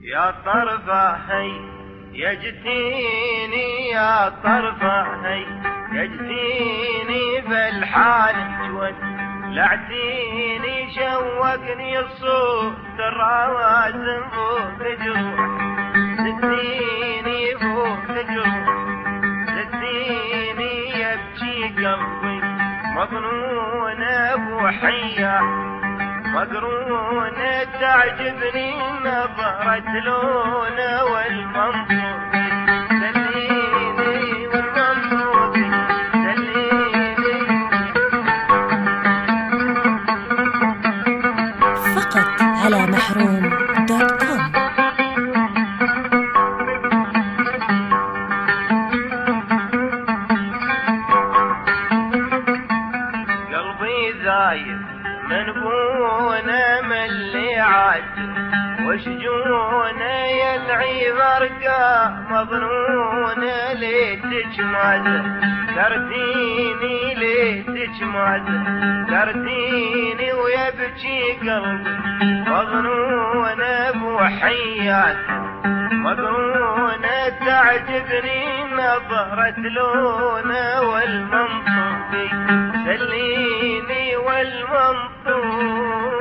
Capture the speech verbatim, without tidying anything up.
يا طرفة هي يجتيني يا طرفة هي يجتيني بالحال جود لعتيني شوقني الصوت الروازن فوق جروح ستيني فوق جروح ستيني يبكي قلبي مظنون ابو حيا مقرون تعجبني نظرة لونه والمنظور دليني والمنظور دليني فقط على محروم دوت كوم. قلبي زايد منبونه ملي عاد وشجونه يلعي برقه مظنونه ليتك مازه كرتيني ليتك مازه كرتيني ويبكي قلبي مظنونه ابو حيات مقرونه تعجبني نظرة لونه والمنطق سليني والمنطق